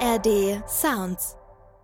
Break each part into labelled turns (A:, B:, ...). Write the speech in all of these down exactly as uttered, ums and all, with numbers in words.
A: R D Sounds.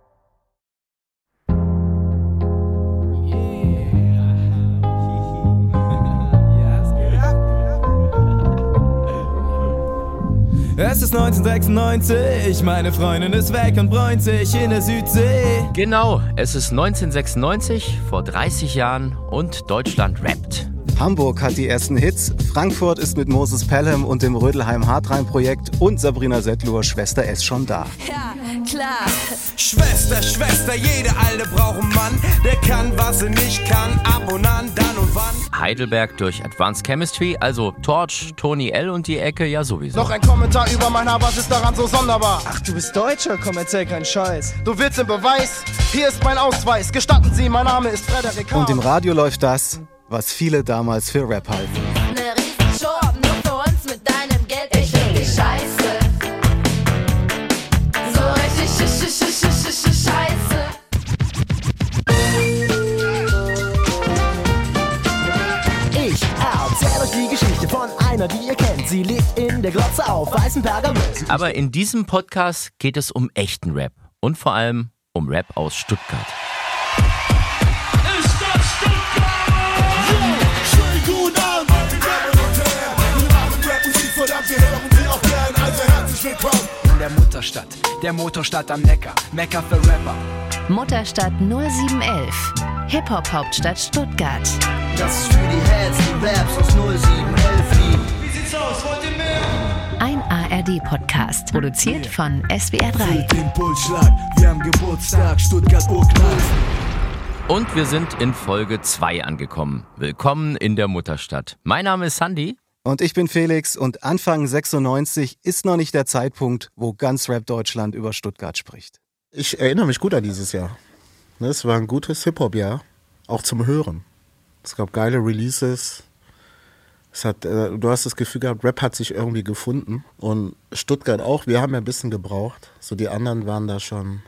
B: Es ist neunzehnhundertsechsundneunzig, meine Freundin ist weg und bräunt sich in der Südsee.
C: Genau, es ist neunzehnhundertsechsundneunzig, vor dreißig Jahren und Deutschland rappt.
D: Hamburg hat die ersten Hits, Frankfurt ist mit Moses Pelham und dem Rödelheim-Hartrein-Projekt und Sabrina Setlur Schwester S schon da.
A: Ja, klar.
B: Schwester, Schwester, jede Alte braucht einen Mann, der kann, was sie nicht kann, ab und an, dann und wann.
C: Heidelberg durch Advanced Chemistry, also Torch, Tony L. und die Ecke ja sowieso.
E: Noch ein Kommentar über mein Haar, was ist daran so sonderbar?
F: Ach, du bist Deutscher, komm, erzähl keinen Scheiß.
E: Du willst den Beweis? Hier ist mein Ausweis. Gestatten Sie, mein Name ist Frederik H.
D: Und im Radio läuft das, was viele damals für Rap halten.
A: Ne Riesenshow, nur für uns mit deinem Geld, ich find dich scheiße. So richtig sch sch sch sch sch sch scheiße.
F: Ich erzähl euch die Geschichte von einer, die ihr kennt. Sie liegt in der Glotze auf weißem Pergament.
C: Aber in diesem Podcast geht es um echten Rap und vor allem um Rap aus Stuttgart.
E: In der Mutterstadt, der Motorstadt am Neckar, Mekka für Rapper.
G: Mutterstadt null sieben elf, Hip-Hop-Hauptstadt Stuttgart.
F: Das ist für die Heads, die Raps aus null sieben elf lieben.
B: Wie sieht's aus, wollt ihr mehr?
G: Ein A R D-Podcast, produziert von S W R drei.
H: Den Pulsschlag, wir haben Geburtstag, Stuttgart urknall.
C: Und wir sind in Folge zwei angekommen. Willkommen in der Mutterstadt. Mein Name ist Sandy.
D: Und ich bin Felix und Anfang sechsundneunzig ist noch nicht der Zeitpunkt, wo ganz Rap Deutschland über Stuttgart spricht.
I: Ich erinnere mich gut an dieses Jahr. Es war ein gutes Hip-Hop-Jahr, auch zum Hören. Es gab geile Releases. Es hat, äh, du hast das Gefühl gehabt, Rap hat sich irgendwie gefunden. Und Stuttgart auch, wir haben ja ein bisschen gebraucht. So die anderen waren da schon,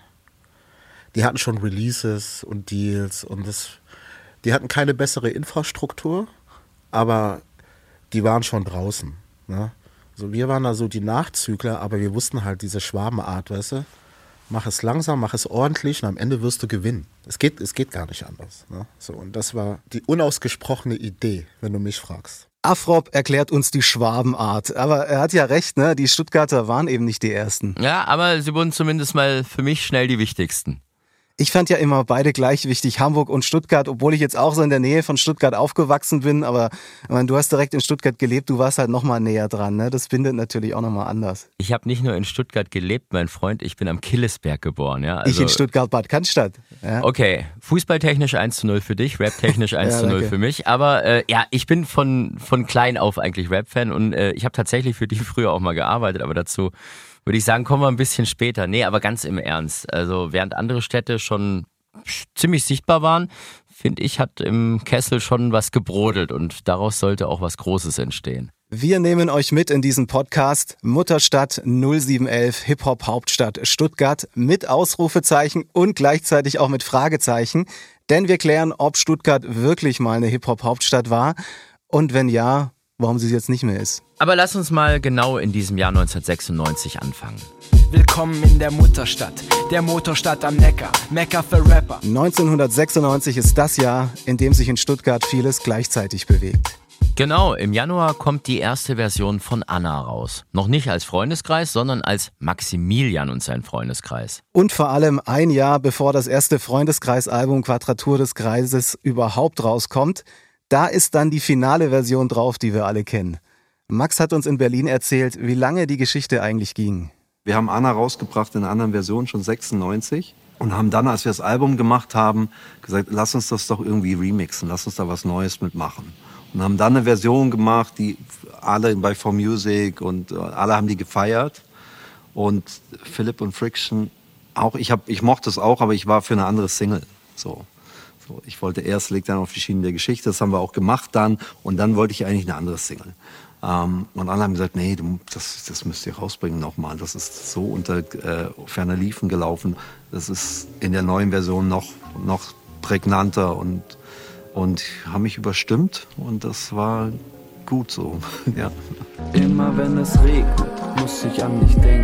I: die hatten schon Releases und Deals. Und das, die hatten keine bessere Infrastruktur, aber die waren schon draußen. Ne? Also wir waren da so die Nachzügler, aber wir wussten halt diese Schwabenart, weißt du? Mach es langsam, mach es ordentlich und am Ende wirst du gewinnen. Es geht, es geht gar nicht anders. Ne? So, und das war die unausgesprochene Idee, wenn du mich fragst.
D: Afrop erklärt uns die Schwabenart, aber er hat ja recht, ne? Die Stuttgarter waren eben nicht die Ersten.
C: Ja, aber sie wurden zumindest mal für mich schnell die wichtigsten.
D: Ich fand ja immer beide gleich wichtig, Hamburg und Stuttgart, obwohl ich jetzt auch so in der Nähe von Stuttgart aufgewachsen bin, aber ich meine, du hast direkt in Stuttgart gelebt, du warst halt nochmal näher dran, ne? Das bindet natürlich auch nochmal anders.
C: Ich habe nicht nur in Stuttgart gelebt, mein Freund, ich bin am Killesberg geboren. Ja? Also,
D: ich in Stuttgart-Bad Cannstatt. Ja.
C: Okay, fußballtechnisch eins zu null für dich, raptechnisch eins zu null
D: ja,
C: für mich, aber äh, ja, ich bin von, von klein auf eigentlich Rap-Fan und äh, ich habe tatsächlich für die früher auch mal gearbeitet, aber dazu würde ich sagen, kommen wir ein bisschen später. Nee, aber ganz im Ernst, also während andere Städte schon ziemlich sichtbar waren, finde ich, hat im Kessel schon was gebrodelt und daraus sollte auch was Großes entstehen.
D: Wir nehmen euch mit in diesen Podcast Mutterstadt null sieben elf Hip-Hop-Hauptstadt Stuttgart mit Ausrufezeichen und gleichzeitig auch mit Fragezeichen, denn wir klären, ob Stuttgart wirklich mal eine Hip-Hop-Hauptstadt war und wenn ja, warum sie es jetzt nicht mehr ist.
C: Aber lass uns mal genau in diesem Jahr neunzehnhundertsechsundneunzig anfangen.
E: Willkommen in der Mutterstadt, der Motorstadt am Neckar, Mekka für Rapper.
D: neunzehnhundertsechsundneunzig ist das Jahr, in dem sich in Stuttgart vieles gleichzeitig bewegt.
C: Genau, im Januar kommt die erste Version von Anna raus. Noch nicht als Freundeskreis, sondern als Maximilian und sein Freundeskreis.
D: Und vor allem ein Jahr bevor das erste Freundeskreisalbum Quadratur des Kreises überhaupt rauskommt, da ist dann die finale Version drauf, die wir alle kennen. Max hat uns in Berlin erzählt, wie lange die Geschichte eigentlich ging.
J: Wir haben Anna rausgebracht in einer anderen Version, schon sechsundneunzig. Und haben dann, als wir das Album gemacht haben, gesagt, lass uns das doch irgendwie remixen, lass uns da was Neues mitmachen. Und haben dann eine Version gemacht, die alle bei four Music und alle haben die gefeiert. Und Philipp und Friction auch, ich, hab, ich mochte es auch, aber ich war für eine andere Single. So. So, ich wollte erst, leg dann auf die Schienen der Geschichte, das haben wir auch gemacht dann. Und dann wollte ich eigentlich eine andere Single. Ähm, und alle haben gesagt, nee, du, das, das müsst ihr rausbringen nochmal. Das ist so unter äh, ferner Liefen gelaufen. Das ist in der neuen Version noch, noch prägnanter und, und haben mich überstimmt. Und das war gut so. Ja.
K: Immer wenn es regnet, muss ich an dich denken.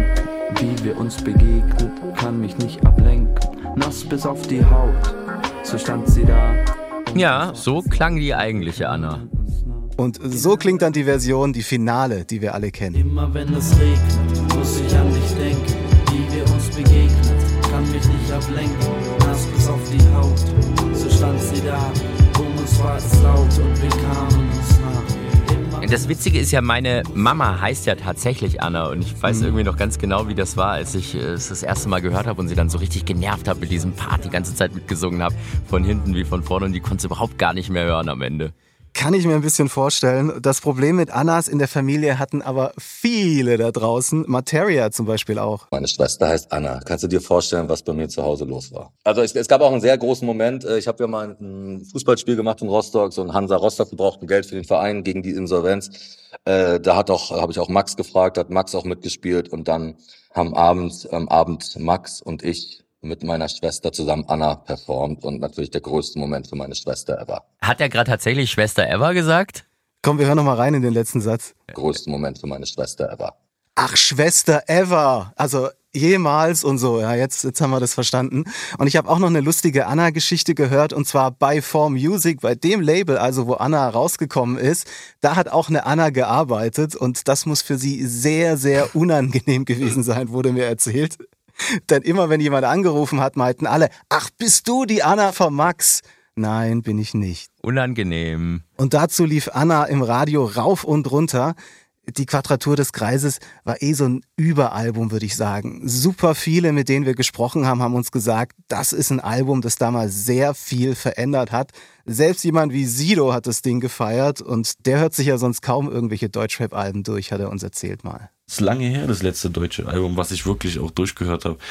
K: Wie wir uns begegnet, kann mich nicht ablenken. Nass bis auf die Haut, so stand sie da.
C: Ja, so klang die eigentliche Anna.
D: Und so klingt dann die Version, die Finale, die wir alle kennen.
K: Immer wenn es regnet, muss ich an dich denken. Wie wir uns begegnet, kann mich nicht ablenken. Nass bis auf die Haut, so stand sie da. Um uns war es laut und wir kamen uns nach.
C: Das Witzige ist ja, meine Mama heißt ja tatsächlich Anna und ich weiß irgendwie noch ganz genau, wie das war, als ich es das erste Mal gehört habe und sie dann so richtig genervt habe mit diesem Part, die ganze Zeit mitgesungen habe, von hinten wie von vorne und die konnte es überhaupt gar nicht mehr hören am Ende.
D: Kann ich mir ein bisschen vorstellen. Das Problem mit Annas in der Familie hatten aber viele da draußen. Materia zum Beispiel auch.
L: Meine Schwester heißt Anna. Kannst du dir vorstellen, was bei mir zu Hause los war? Also es, es gab auch einen sehr großen Moment. Ich habe ja mal ein Fußballspiel gemacht in Rostock, so ein Hansa Rostock. Wir brauchten Geld für den Verein gegen die Insolvenz. Äh, da hat auch, habe ich auch Max gefragt, hat Max auch mitgespielt und dann haben abends, am Abend Max und ich mit meiner Schwester zusammen Anna performt und natürlich der größte Moment für meine Schwester ever.
C: Hat er gerade tatsächlich Schwester ever gesagt?
D: Komm, wir hören noch mal rein in den letzten Satz.
L: Größte Moment für meine Schwester ever.
D: Ach, Schwester ever. Also jemals und so. Ja, jetzt, jetzt haben wir das verstanden. Und ich habe auch noch eine lustige Anna-Geschichte gehört und zwar bei four Music, bei dem Label, also wo Anna rausgekommen ist. Da hat auch eine Anna gearbeitet und das muss für sie sehr, sehr unangenehm gewesen sein, wurde mir erzählt. Denn immer wenn jemand angerufen hat, meinten alle, ach, bist du die Anna von Max? Nein, bin ich nicht.
C: Unangenehm.
D: Und dazu lief Anna im Radio rauf und runter. Die Quadratur des Kreises war eh so ein Überalbum, würde ich sagen. Super viele, mit denen wir gesprochen haben, haben uns gesagt, das ist ein Album, das damals sehr viel verändert hat. Selbst jemand wie Sido hat das Ding gefeiert und der hört sich ja sonst kaum irgendwelche Deutschrap-Alben durch, hat er uns erzählt mal.
M: Das ist lange her, das letzte deutsche Album, was ich wirklich auch durchgehört habe.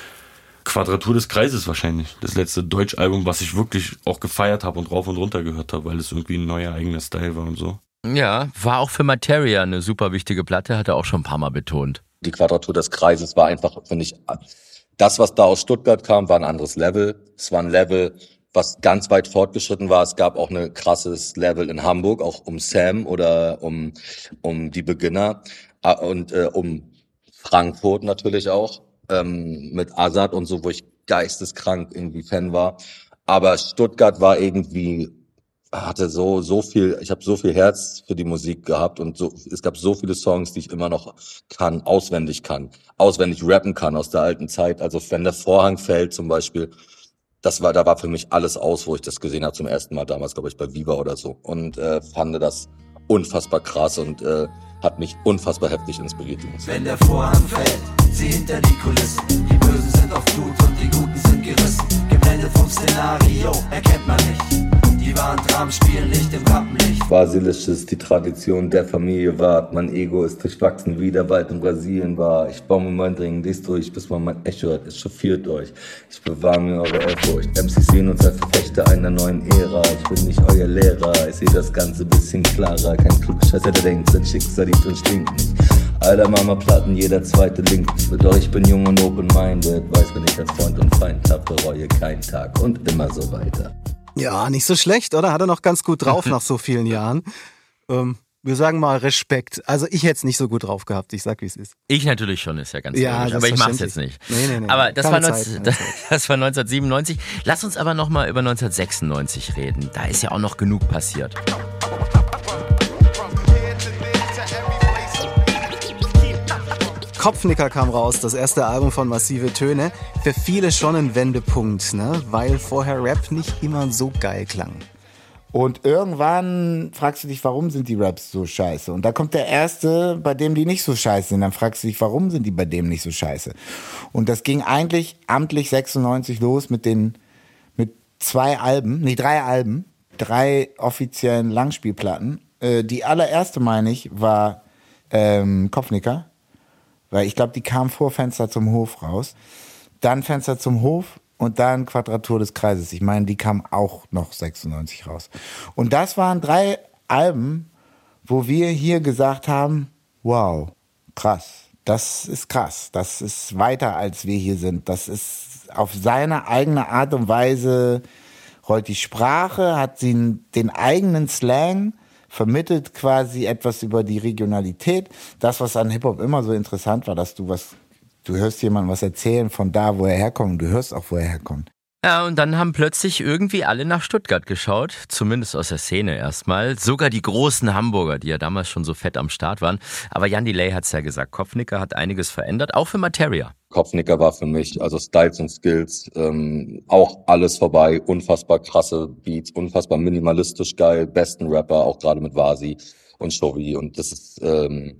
M: Quadratur des Kreises wahrscheinlich. Das letzte Deutschalbum, was ich wirklich auch gefeiert habe und rauf und runter gehört habe, weil es irgendwie ein neuer eigener Style war und so.
C: Ja, war auch für Materia eine super wichtige Platte, hat er auch schon ein paar Mal betont.
L: Die Quadratur des Kreises war einfach, finde ich, das, was da aus Stuttgart kam, war ein anderes Level. Es war ein Level, was ganz weit fortgeschritten war. Es gab auch ein krasses Level in Hamburg, auch um Sam oder um, um die Beginner und äh, um Frankfurt natürlich auch, ähm, mit Azad und so, wo ich geisteskrank irgendwie Fan war. Aber Stuttgart war irgendwie, hatte so so viel, ich habe so viel Herz für die Musik gehabt und so, es gab so viele Songs, die ich immer noch kann, auswendig kann, auswendig rappen kann aus der alten Zeit. Also wenn der Vorhang fällt zum Beispiel, das war, da war für mich alles aus, wo ich das gesehen habe zum ersten Mal damals, glaube ich, bei Viva oder so und äh, fand das unfassbar krass und äh, hat mich unfassbar heftig inspiriert.
N: Wenn der Vorhang fällt, sieh hinter die Kulissen. Die Bösen sind auf Blut und die Guten sind gerissen. Geblendet vom Szenario, erkennt man nicht. Die wahren Dramen spielen nicht im Rampenlicht.
L: Basilisches, die Tradition der Familie wahrt. Mein Ego ist durchwachsen, wie der Wald in Brasilien war. Ich baue mir mein Ding dies durch, bis man mein Echo hört. Es chauffiert euch. Ich bewahre mir eure Ehrfurcht. M Cs sehen uns als Verfechter einer neuen Ära. Ich bin nicht euer Lehrer, ich sehe das Ganze bisschen klarer. Kein Klugscheißer, der denkt, sein Schicksal liegt und stinkt nicht. Alter Mama Platten, jeder zweite Link. Doch ich bin jung und open-minded. Weiß, wenn ich als Freund und Feind hab, bereue keinen Tag und immer so weiter.
D: Ja, nicht so schlecht, oder? Hat er noch ganz gut drauf nach so vielen Jahren. Ähm, wir sagen mal Respekt. Also ich hätte es nicht so gut drauf gehabt, ich sag, wie es ist.
C: Ich natürlich schon, ist ja ganz
D: ja,
C: logisch, aber ich mach's jetzt nicht.
D: Nee, nee, nee.
C: Aber das war,
D: Zeit,
C: neunzehn, das, das war neunzehnhundertsiebenundneunzig. Lass uns aber nochmal über neunzehnhundertsechsundneunzig reden. Da ist ja auch noch genug passiert.
D: Kopfnicker kam raus, das erste Album von Massive Töne. Für viele schon ein Wendepunkt, ne? Weil vorher Rap nicht immer so geil klang.
O: Und irgendwann fragst du dich, warum sind die Raps so scheiße? Und da kommt der erste, bei dem die nicht so scheiße sind. Dann fragst du dich, warum sind die bei dem nicht so scheiße? Und das ging eigentlich amtlich sechsundneunzig los mit den mit zwei Alben, nee, drei Alben, drei offiziellen Langspielplatten. Äh, die allererste, meine ich, war ähm, Kopfnicker. Weil ich glaube, die kam vor Fenster zum Hof raus. Dann Fenster zum Hof und dann Quadratur des Kreises. Ich meine, die kam auch noch sechsundneunzig raus. Und das waren drei Alben, wo wir hier gesagt haben, wow, krass, das ist krass. Das ist weiter, als wir hier sind. Das ist auf seine eigene Art und Weise, rollt die Sprache, hat sie den eigenen Slang, vermittelt quasi etwas über die Regionalität. Das, was an Hip-Hop immer so interessant war, dass du was Du hörst jemandem was erzählen von da, wo er herkommt. Du hörst auch, wo er herkommt.
C: Ja, und dann haben plötzlich irgendwie alle nach Stuttgart geschaut, zumindest aus der Szene erstmal. Sogar die großen Hamburger, die ja damals schon so fett am Start waren. Aber Jan Delay hat's ja gesagt, Kopfnicker hat einiges verändert, auch für Materia.
L: Kopfnicker war für mich, also Styles und Skills, ähm, auch alles vorbei. Unfassbar krasse Beats, unfassbar minimalistisch geil, besten Rapper, auch gerade mit Vasi und Shovi. Und das ist, ähm,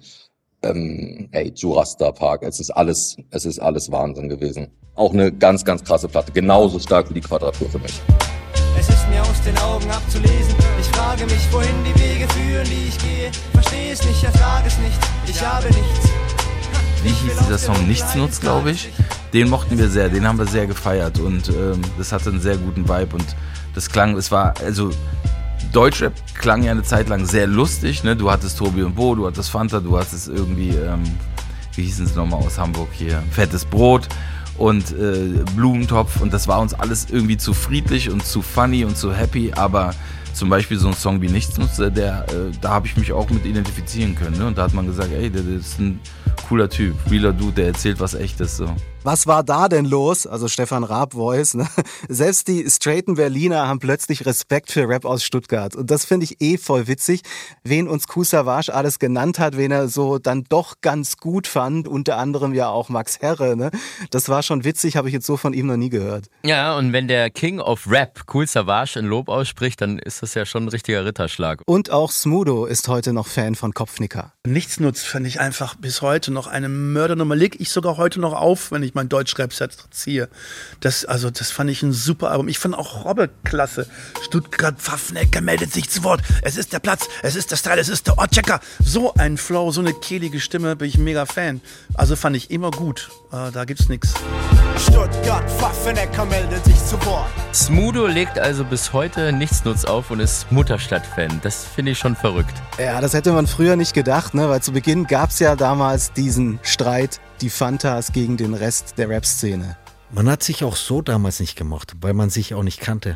L: ähm, ey, Jurasta Park, es ist alles, es ist alles Wahnsinn gewesen. Auch eine ganz, ganz krasse Platte, genauso stark wie die Quadratur für mich.
P: Es ist mir aus den Augen abzulesen. Ich frage mich, wohin die Wege führen, die ich gehe. Verstehe es nicht, erfrage es nicht. Ich habe nichts.
Q: Wie hieß dieser Song? Nichts nutzt, glaube ich. Den mochten wir sehr, den haben wir sehr gefeiert und ähm, das hatte einen sehr guten Vibe und das klang, es war, also Deutschrap klang ja eine Zeit lang sehr lustig, ne? Du hattest Tobi und Bo, du hattest Fanta, du hattest irgendwie, ähm, wie hießen es nochmal aus Hamburg hier, Fettes Brot und äh, Blumentopf und das war uns alles irgendwie zu friedlich und zu funny und zu happy, aber zum Beispiel so ein Song wie Nichts nutzt, der, äh, da habe ich mich auch mit identifizieren können, ne? Und da hat man gesagt, ey, der, der ist ein cooler Typ, realer Dude, der erzählt was Echtes so.
D: Was war da denn los? Also Stefan Raab Voice, ne? Selbst die straighten Berliner haben plötzlich Respekt für Rap aus Stuttgart. Und das finde ich eh voll witzig, wen uns Kool Savas alles genannt hat, wen er so dann doch ganz gut fand. Unter anderem ja auch Max Herre, ne? Das war schon witzig, habe ich jetzt so von ihm noch nie gehört.
C: Ja, und wenn der King of Rap Kool Savas ein Lob ausspricht, dann ist das ja schon ein richtiger Ritterschlag.
D: Und auch Smudo ist heute noch Fan von Kopfnicker.
R: Nichts nutzt, finde ich einfach bis heute noch eine Mördernummer. Leg ich sogar heute noch auf, wenn ich mein Deutschrap-Set ziehe. Das, also, das fand ich ein super Album. Ich fand auch Robbe klasse. Stuttgart Pfaffnecker meldet sich zu Wort. Es ist der Platz, es ist der Style, es ist der Ortchecker. So ein Flow, so eine kehlige Stimme, bin ich mega Fan. Also fand ich immer gut. Äh, da gibt's nichts.
P: Stuttgart Pfaffnecker meldet sich zu Wort.
C: Smudo legt also bis heute Nichtsnutz auf und ist Mutterstadt-Fan. Das finde ich schon verrückt.
D: Ja, das hätte man früher nicht gedacht, ne? Weil zu Beginn gab's ja damals diesen Streit, die Fantas gegen den Rest der Rap-Szene.
S: Man hat sich auch so damals nicht gemocht, weil man sich auch nicht kannte.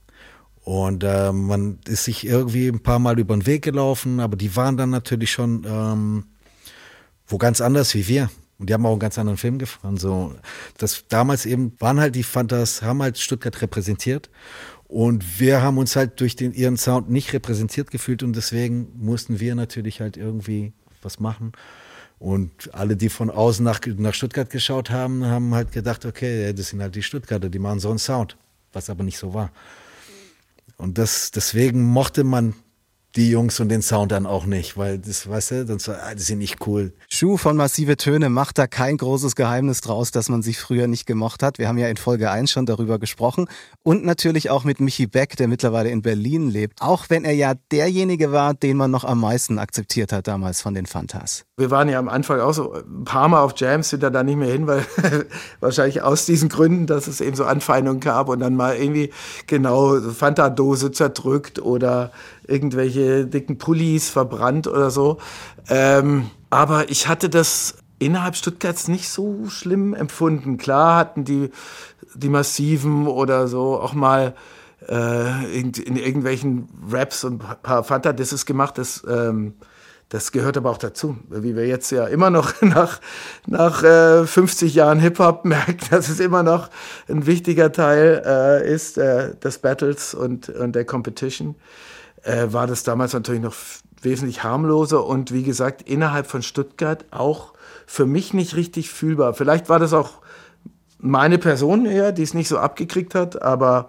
S: Und äh, man ist sich irgendwie ein paar Mal über den Weg gelaufen, aber die waren dann natürlich schon ähm, wo ganz anders wie wir. Und die haben auch einen ganz anderen Film gefahren. So, das damals eben waren halt die Fantas, haben halt Stuttgart repräsentiert. Und wir haben uns halt durch den, ihren Sound nicht repräsentiert gefühlt und deswegen mussten wir natürlich halt irgendwie was machen. Und alle, die von außen nach, nach Stuttgart geschaut haben, haben halt gedacht, okay, das sind halt die Stuttgarter, die machen so einen Sound, was aber nicht so war. Und das, deswegen mochte man die Jungs und den Sound dann auch nicht, weil das, weißt du, das, das sind nicht cool.
D: Schuh von Massive Töne macht da kein großes Geheimnis draus, dass man sich früher nicht gemocht hat. Wir haben ja in Folge eins schon darüber gesprochen. Und natürlich auch mit Michi Beck, der mittlerweile in Berlin lebt. Auch wenn er ja derjenige war, den man noch am meisten akzeptiert hat damals von den Fantas.
R: Wir waren ja am Anfang auch so ein paar Mal auf Jams, sind da dann nicht mehr hin, weil wahrscheinlich aus diesen Gründen, dass es eben so Anfeindungen gab und dann mal irgendwie genau Fanta-Dose zerdrückt oder irgendwelche dicken Pullis verbrannt oder so. Ähm, aber ich hatte das innerhalb Stuttgarts nicht so schlimm empfunden. Klar hatten die, die Massiven oder so auch mal äh, in, in irgendwelchen Raps und ein paar Fanta-Disses gemacht. Das, ähm, das gehört aber auch dazu. Wie wir jetzt ja immer noch nach, nach äh, fünfzig Jahren Hip-Hop merken, dass es immer noch ein wichtiger Teil äh, ist äh, des Battles und, und der Competition. Äh, war das damals natürlich noch f- wesentlich harmloser und wie gesagt, innerhalb von Stuttgart auch für mich nicht richtig fühlbar. Vielleicht war das auch meine Person eher, die es nicht so abgekriegt hat, aber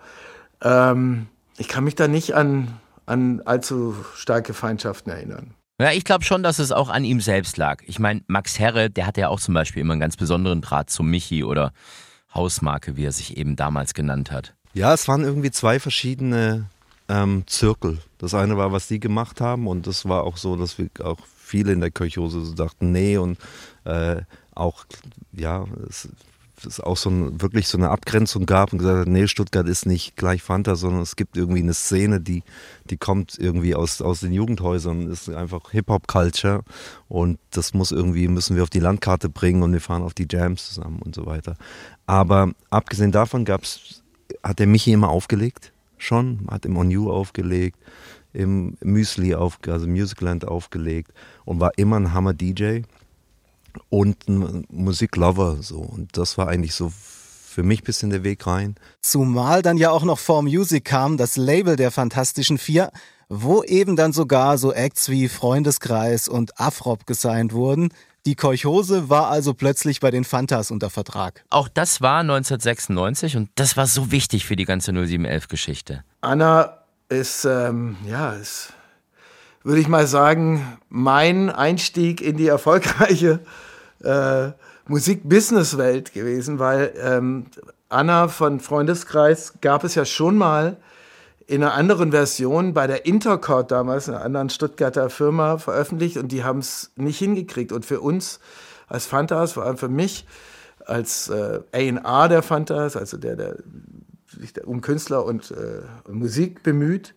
R: ähm, ich kann mich da nicht an, an allzu starke Feindschaften erinnern.
C: Ja, ich glaube schon, dass es auch an ihm selbst lag. Ich meine, Max Herre, der hatte ja auch zum Beispiel immer einen ganz besonderen Draht zum Michi oder Hausmarke, wie er sich eben damals genannt hat.
J: Ja, es waren irgendwie zwei verschiedene ähm, Zirkel. Das eine war, was die gemacht haben und das war auch so, dass wir auch viele in der Köchhose so dachten, nee und äh, auch, ja, es es auch so ein, wirklich so eine Abgrenzung gab und gesagt hat, nee, Stuttgart ist nicht gleich Fanta, sondern es gibt irgendwie eine Szene, die, die kommt irgendwie aus, aus den Jugendhäusern, ist einfach Hip-Hop-Culture und das muss irgendwie, müssen wir auf die Landkarte bringen und wir fahren auf die Jams zusammen und so weiter. Aber abgesehen davon gab's, hat der Michi immer aufgelegt, schon, hat im On You aufgelegt, im Müsli, auf, also Musicland aufgelegt und war immer ein Hammer-D J.
T: und ein Musiklover so. Und das war eigentlich so für mich ein bisschen der Weg rein.
D: Zumal dann ja auch noch four Music kam, das Label der Fantastischen Vier, wo eben dann sogar so Acts wie Freundeskreis und Afrop gesigned wurden. Die Kolchose war also plötzlich bei den Fantas unter Vertrag.
C: Auch das war neunzehnhundertsechsundneunzig und das war so wichtig für die ganze null sieben elf Geschichte.
R: Anna ist, ähm, ja, ist, würde ich mal sagen, mein Einstieg in die erfolgreiche äh, Musik-Business-Welt gewesen, weil ähm, Anna von Freundeskreis gab es ja schon mal in einer anderen Version bei der Intercord damals, einer anderen Stuttgarter Firma, veröffentlicht und die haben es nicht hingekriegt. Und für uns als Fantas, vor allem für mich als äh, A and R der Fantas, also der, der sich um Künstler und äh, Musik bemüht,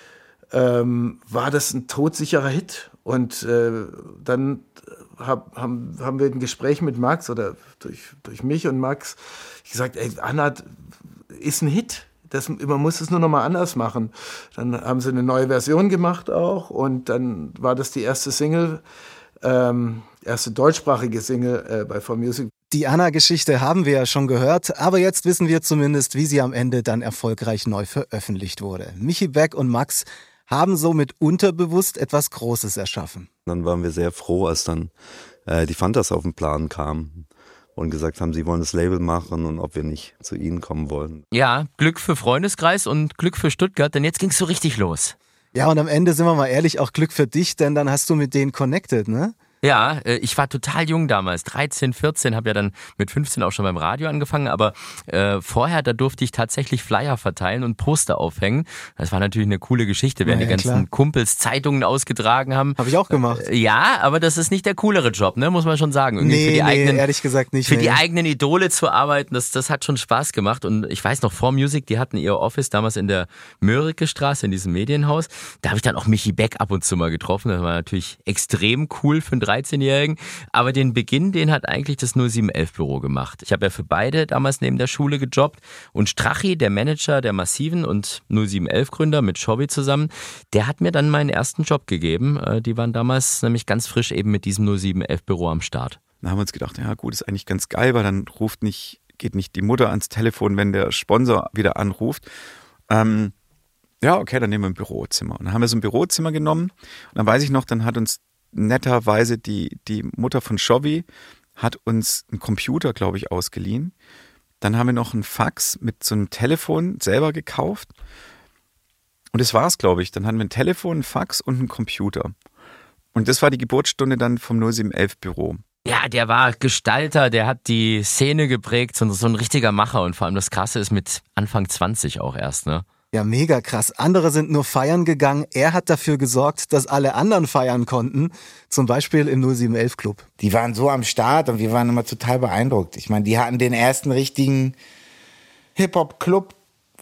R: ähm, war das ein todsicherer Hit. Und äh, dann hab, haben, haben wir ein Gespräch mit Max oder durch, durch mich und Max gesagt, ey, Anna ist ein Hit. Das, man muss es nur noch mal anders machen. Dann haben sie eine neue Version gemacht auch und dann war das die erste Single, ähm, erste deutschsprachige Single äh, bei four Music.
D: Die Anna-Geschichte haben wir ja schon gehört, aber jetzt wissen wir zumindest, wie sie am Ende dann erfolgreich neu veröffentlicht wurde. Michi Beck und Max haben somit unterbewusst etwas Großes erschaffen.
T: Dann waren wir sehr froh, als dann äh, die Fantas auf den Plan kamen und gesagt haben, sie wollen das Label machen und ob wir nicht zu ihnen kommen wollen.
C: Ja, Glück für Freundeskreis und Glück für Stuttgart, denn jetzt ging's so richtig los.
D: Ja, und am Ende, sind wir mal ehrlich, auch Glück für dich, denn dann hast du mit denen connected, ne?
C: Ja, ich war total jung damals, dreizehn, vierzehn, habe ja dann mit fünfzehn auch schon beim Radio angefangen, aber äh, vorher, da durfte ich tatsächlich Flyer verteilen und Poster aufhängen. Das war natürlich eine coole Geschichte, während ja, die ganzen klar. Kumpels Zeitungen ausgetragen haben.
D: Habe ich auch gemacht.
C: Äh, ja, aber das ist nicht der coolere Job, ne, muss man schon sagen. Irgendwie
D: nee,
C: für die
D: nee,
C: eigenen,
D: ehrlich gesagt nicht.
C: Für
D: nee.
C: die eigenen Idole zu arbeiten, das, das hat schon Spaß gemacht. Und ich weiß noch, four Music, die hatten ihr Office damals in der Mörike Straße, in diesem Medienhaus. Da habe ich dann auch Michi Beck ab und zu mal getroffen. Das war natürlich extrem cool für einen dreizehnjährigen. Aber den Beginn, den hat eigentlich das null sieben elf Büro gemacht. Ich habe ja für beide damals neben der Schule gejobbt und Strachi, der Manager der Massiven und null sieben elf Gründer mit Schobby zusammen, der hat mir dann meinen ersten Job gegeben. Die waren damals nämlich ganz frisch eben mit diesem null sieben elf Büro am Start.
U: Dann haben wir uns gedacht, ja gut, ist eigentlich ganz geil, weil dann ruft nicht, geht nicht die Mutter ans Telefon, wenn der Sponsor wieder anruft. Ähm, ja, okay, dann nehmen wir ein Bürozimmer. Und dann haben wir so ein Bürozimmer genommen und dann weiß ich noch, dann hat uns netterweise die, die Mutter von Schobby hat uns einen Computer, glaube ich, ausgeliehen. Dann haben wir noch einen Fax mit so einem Telefon selber gekauft. Und das war's, glaube ich. Dann hatten wir ein Telefon, ein Fax und einen Computer. Und das war die Geburtsstunde dann vom null sieben elf Büro.
C: Ja, der war Gestalter, der hat die Szene geprägt, so, so ein richtiger Macher. Und vor allem das Krasse ist mit Anfang zwanzig auch erst, ne?
D: Ja, mega krass. Andere sind nur feiern gegangen. Er hat dafür gesorgt, dass alle anderen feiern konnten. Zum Beispiel im null sieben elf Club.
O: Die waren so am Start und wir waren immer total beeindruckt. Ich meine, die hatten den ersten richtigen Hip-Hop-Club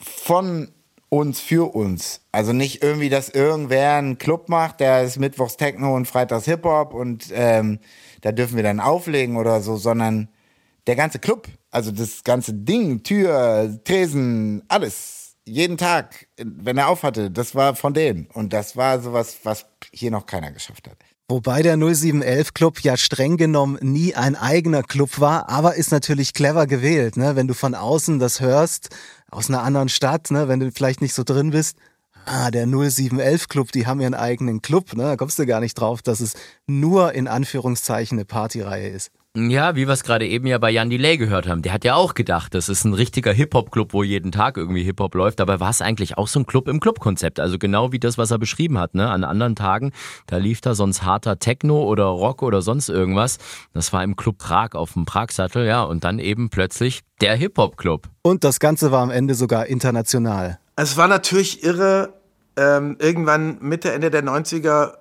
O: von uns für uns. Also nicht irgendwie, dass irgendwer einen Club macht, der ist mittwochs Techno und freitags Hip-Hop und ähm, da dürfen wir dann auflegen oder so, sondern der ganze Club, also das ganze Ding, Tür, Tresen, alles. Jeden Tag, wenn er auf hatte, das war von denen. Und das war sowas, was hier noch keiner geschafft hat.
D: Wobei der null sieben elf Club ja streng genommen nie ein eigener Club war, aber ist natürlich clever gewählt, ne? Wenn du von außen das hörst, aus einer anderen Stadt, ne? Wenn du vielleicht nicht so drin bist, ah, der null sieben elf Club, die haben ihren eigenen Club, ne? Da kommst du gar nicht drauf, dass es nur in Anführungszeichen eine Partyreihe ist.
C: Ja, wie wir es gerade eben ja bei Jan Delay gehört haben. Der hat ja auch gedacht, das ist ein richtiger Hip-Hop-Club, wo jeden Tag irgendwie Hip-Hop läuft. Dabei war es eigentlich auch so ein Club im Club-Konzept. Also genau wie das, was er beschrieben hat, ne? An anderen Tagen, da lief da sonst harter Techno oder Rock oder sonst irgendwas. Das war im Club Prag auf dem Pragsattel, ja. Und dann eben plötzlich der Hip-Hop-Club.
D: Und das Ganze war am Ende sogar international.
R: Es war natürlich irre, ähm, irgendwann Mitte, Ende der neunziger,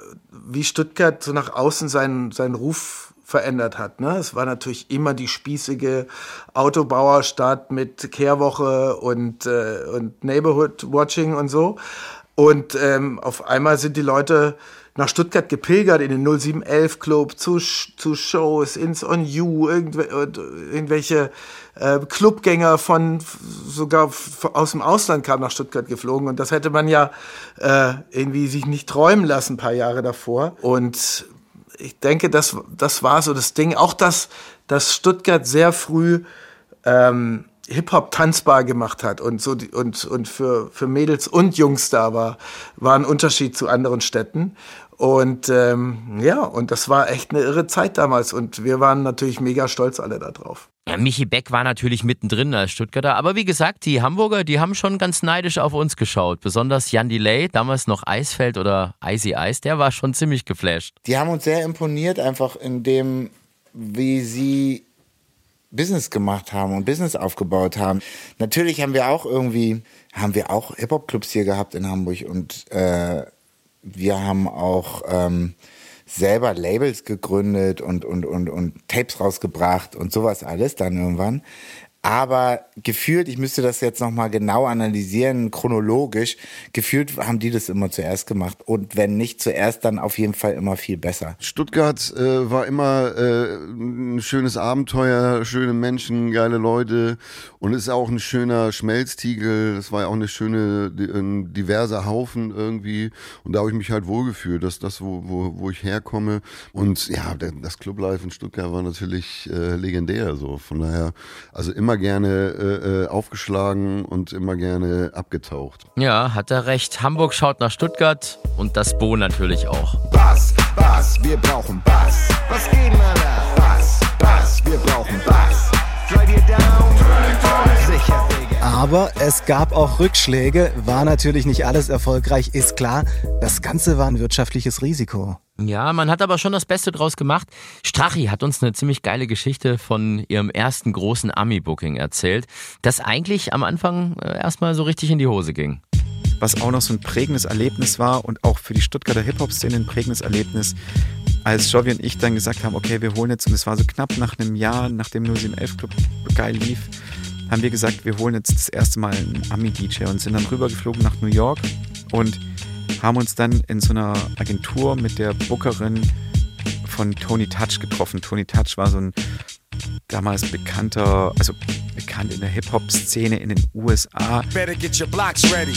R: wie Stuttgart so nach außen seinen, seinen Ruf verändert hat. Ne? Es war natürlich immer die spießige Autobauerstadt mit Kehrwoche und, äh, und Neighborhood Watching und so. Und ähm, auf einmal sind die Leute nach Stuttgart gepilgert in den null sieben elf Club, zu, zu Shows, ins On You, irgendw- irgendwelche äh, Clubgänger von sogar aus dem Ausland kamen nach Stuttgart geflogen. Und das hätte man ja äh, irgendwie sich nicht träumen lassen, ein paar Jahre davor. Und ich denke, das, das war so das Ding. Auch, dass, dass Stuttgart sehr früh ähm, Hip-Hop tanzbar gemacht hat und so die, und, und für, für Mädels und Jungs da war, war ein Unterschied zu anderen Städten. Und ähm, ja, und das war echt eine irre Zeit damals und wir waren natürlich mega stolz alle da drauf.
C: Ja, Michi Beck war natürlich mittendrin als Stuttgarter, aber wie gesagt, die Hamburger, die haben schon ganz neidisch auf uns geschaut. Besonders Jan Delay, damals noch Eisfeld oder Icy Ice, der war schon ziemlich geflasht.
O: Die haben uns sehr imponiert, einfach in dem, wie sie Business gemacht haben und Business aufgebaut haben. Natürlich haben wir auch irgendwie, haben wir auch Hip-Hop-Clubs hier gehabt in Hamburg und äh, wir haben auch ähm, selber Labels gegründet und, und, und, und Tapes rausgebracht und sowas alles dann irgendwann. Aber gefühlt, ich müsste das jetzt nochmal genau analysieren, chronologisch, gefühlt haben die das immer zuerst gemacht. Und wenn nicht zuerst, dann auf jeden Fall immer viel besser.
A: Stuttgart äh, war immer äh, ein schönes Abenteuer, schöne Menschen, geile Leute und ist auch ein schöner Schmelztiegel. Das war ja auch eine schöne, ein diverser Haufen irgendwie. Und da habe ich mich halt wohlgefühlt, dass das, wo, wo, wo ich herkomme. Und ja, das Clublife in Stuttgart war natürlich äh, legendär. So. Von daher, also immer gerne äh, aufgeschlagen und immer gerne abgetaucht.
C: Ja, hat er recht. Hamburg schaut nach Stuttgart und das Bo natürlich auch.
F: Bass, Bass, wir brauchen Bass. Was geht, Mann? Bass, Bass, wir brauchen Bass. Drive you down, sicher, Digga.
D: Aber es gab auch Rückschläge, war natürlich nicht alles erfolgreich, ist klar. Das Ganze war ein wirtschaftliches Risiko.
C: Ja, man hat aber schon das Beste draus gemacht. Strachi hat uns eine ziemlich geile Geschichte von ihrem ersten großen Ami-Booking erzählt, das eigentlich am Anfang erstmal so richtig in die Hose ging.
U: Was auch noch so ein prägendes Erlebnis war und auch für die Stuttgarter Hip-Hop-Szene ein prägendes Erlebnis, als Jovi und ich dann gesagt haben, okay, wir holen jetzt, und es war so knapp nach einem Jahr, nachdem null sieben elf Club geil lief, haben wir gesagt, wir holen jetzt das erste Mal einen Ami-D J und sind dann rübergeflogen nach New York und haben uns dann in so einer Agentur mit der Bookerin von Tony Touch getroffen. Tony Touch war so ein damals bekannter, also bekannt in der Hip-Hop-Szene in den U S A.
B: Better get your blocks ready.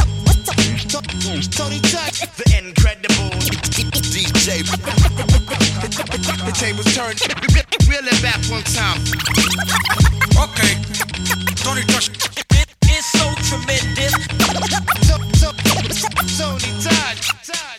B: Tony Touch, the incredible D J. The tables turned, really back one time. Okay, Tony Touch. It's so tremendous. Tony Touch.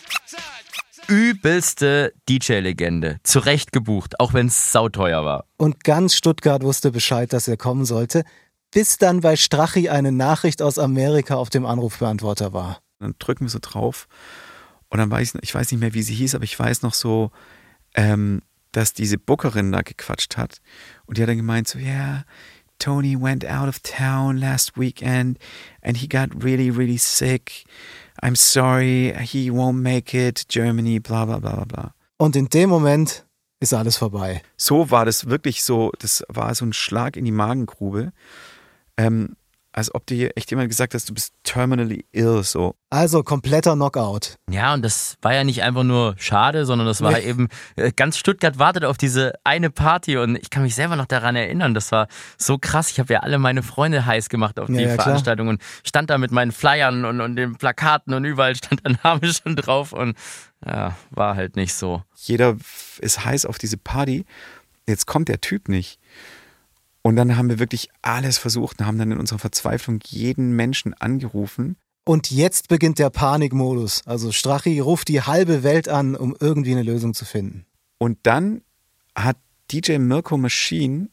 C: Übelste D J-Legende. Zurecht gebucht, auch wenn es sauteuer war.
D: Und ganz Stuttgart wusste Bescheid, dass er kommen sollte, bis dann bei Strachi eine Nachricht aus Amerika auf dem Anrufbeantworter war.
U: Dann drücken wir so drauf und dann weiß ich, ich weiß nicht mehr, wie sie hieß, aber ich weiß noch so, ähm, dass diese Bookerin da gequatscht hat und die hat dann gemeint so, yeah, Tony went out of town last weekend and he got really, really sick. I'm sorry, he won't make it, Germany, bla bla bla bla.
D: Und in dem Moment ist alles vorbei.
U: So war das wirklich so, das war so ein Schlag in die Magengrube. Ähm, als ob dir echt jemand gesagt hat, du bist terminally ill, so.
D: Also kompletter Knockout.
C: Ja, und das war ja nicht einfach nur schade, sondern das war nee. eben, ganz Stuttgart wartet auf diese eine Party und ich kann mich selber noch daran erinnern, das war so krass. Ich habe ja alle meine Freunde heiß gemacht auf die ja, ja, Veranstaltung und stand da mit meinen Flyern und, und den Plakaten und überall stand der Name schon drauf und ja, war halt nicht so.
U: Jeder ist heiß auf diese Party, jetzt kommt der Typ nicht. Und dann haben wir wirklich alles versucht und haben dann in unserer Verzweiflung jeden Menschen angerufen.
D: Und jetzt beginnt der Panikmodus. Also Strachi ruft die halbe Welt an, um irgendwie eine Lösung zu finden.
U: Und dann hat D J Mirko Machine,